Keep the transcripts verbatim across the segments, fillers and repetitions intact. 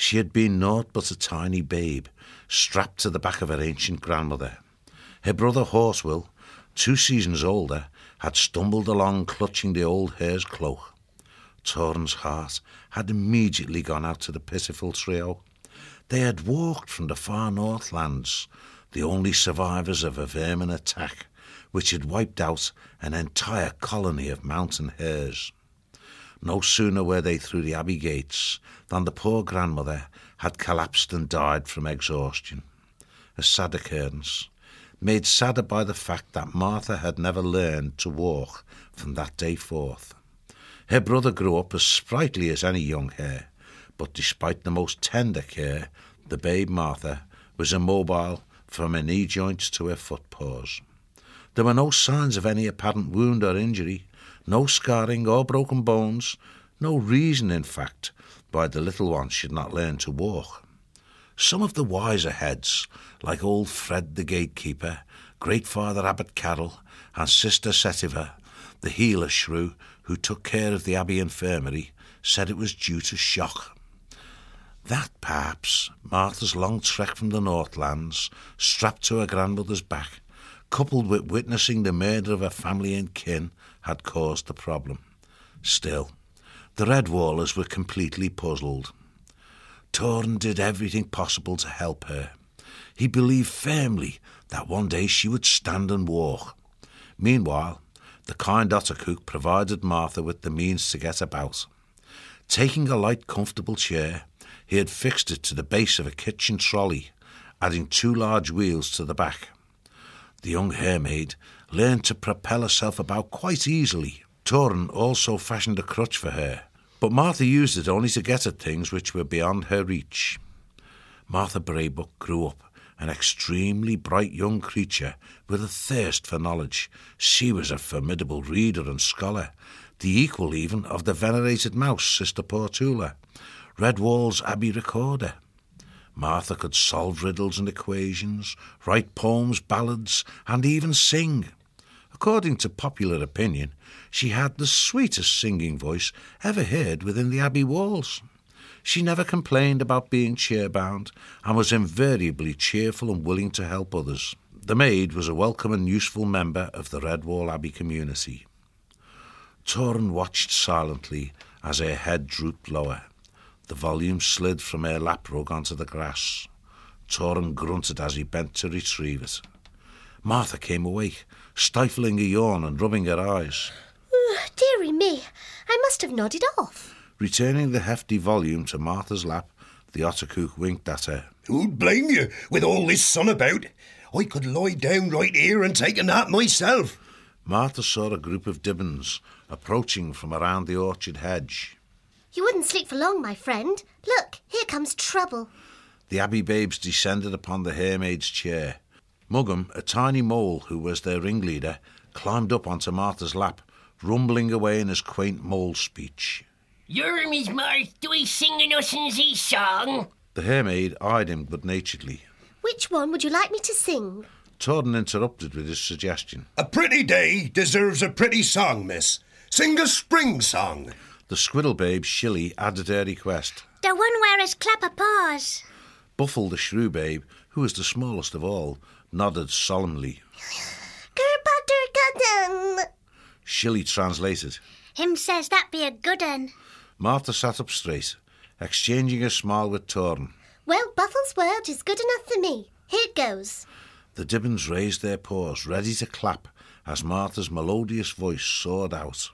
She had been naught but a tiny babe, strapped to the back of her ancient grandmother. Her brother Horsewell, two seasons older, had stumbled along clutching the old hare's cloak. Torrin's heart had immediately gone out to the pitiful trio. They had walked from the far northlands, the only survivors of a vermin attack which had wiped out an entire colony of mountain hares. No sooner were they through the abbey gates than the poor grandmother had collapsed and died from exhaustion. A sad occurrence, made sadder by the fact that Martha had never learned to walk from that day forth. Her brother grew up as sprightly as any young hare, but despite the most tender care, the babe Martha was immobile from her knee joints to her foot paws. There were no signs of any apparent wound or injury, no scarring or broken bones, no reason, in fact, why the little one should not learn to walk. Some of the wiser heads, like old Fred the gatekeeper, great Father Abbot Carroll, and Sister Setiva, the healer shrew who took care of the abbey infirmary, said it was due to shock. That, perhaps, Martha's long trek from the Northlands, strapped to her grandmother's back, coupled with witnessing the murder of her family and kin, had caused the problem. Still, the Redwallers were completely puzzled. Torrin did everything possible to help her. He believed firmly that one day she would stand and walk. Meanwhile, the kind Ottercook provided Martha with the means to get about. Taking a light, comfortable chair, he had fixed it to the base of a kitchen trolley, adding two large wheels to the back. The young haremaid learned to propel herself about quite easily. Torrin also fashioned a crutch for her, but Martha used it only to get at things which were beyond her reach. Martha Braybuck grew up an extremely bright young creature with a thirst for knowledge. She was a formidable reader and scholar, the equal even of the venerated mouse, Sister Portula, Redwall's Abbey recorder. Martha could solve riddles and equations, write poems, ballads, and even sing. According to popular opinion, she had the sweetest singing voice ever heard within the abbey walls. She never complained about being chair-bound and was invariably cheerful and willing to help others. The maid was a welcome and useful member of the Redwall Abbey community. Torrin watched silently as her head drooped lower. The volume slid from her lap rug onto the grass. Torrin grunted as he bent to retrieve it. Martha came awake, stifling a yawn and rubbing her eyes. Oh, dearie me, I must have nodded off. Returning the hefty volume to Martha's lap, the Ottercook winked at her. Who'd blame you with all this sun about? I could lie down right here and take a nap myself. Martha saw a group of Dibbons approaching from around the orchard hedge. You wouldn't sleep for long, my friend. Look, here comes trouble. The abbey babes descended upon the haremaid's chair. Mugham, a tiny mole who was their ringleader, climbed up onto Martha's lap, rumbling away in his quaint mole speech. You're Miss Martha, do I sing an Ussenzy song? The haremaid eyed him good-naturedly. Which one would you like me to sing? Torrin interrupted with his suggestion. A pretty day deserves a pretty song, miss. Sing a spring song. The squirrel babe Shilly added her request. The one where us clap a paws. Buffle the shrew babe, who was the smallest of all, nodded solemnly. Gerbutter-gudden. Shilly translated. Him says that be a good un. Martha sat up straight, exchanging a smile with Torrin. Well, Buffle's word is good enough for me. Here it goes. The Dibbons raised their paws, ready to clap, as Martha's melodious voice soared out.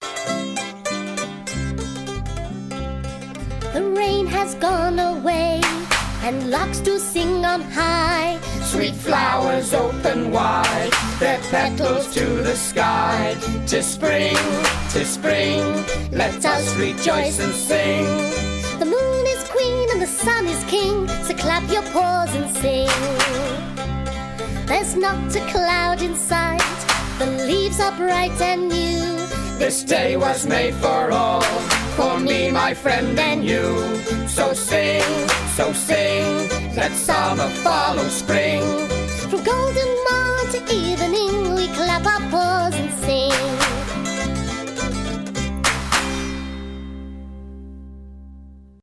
The rain has gone away, and larks do sing on high. Sweet flowers open wide, their petals to the sky. 'Tis spring, 'tis spring, let us rejoice and sing. The moon is queen and the sun is king, so clap your paws and sing. There's not a cloud in sight, the leaves are bright and new. This day was made for all, for me, my friend, and you. So sing, so sing, let summer follow spring.